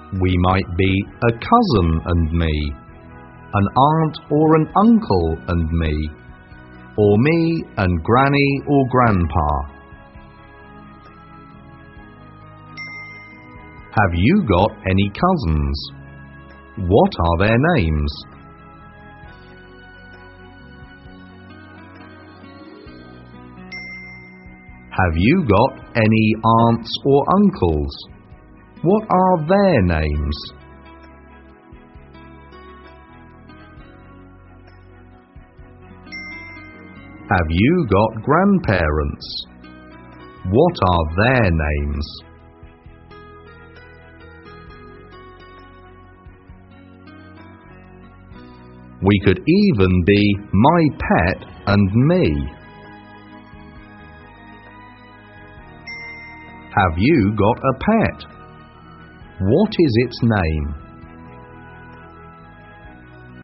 We might be a cousin and me, an aunt or an uncle and me, or me and Granny or Grandpa. Have you got any cousins? What are their names? Have you got any aunts or uncles? What are their names? Have you got grandparents? What are their names? We could even be my pet and me. Have you got a pet? What is its name?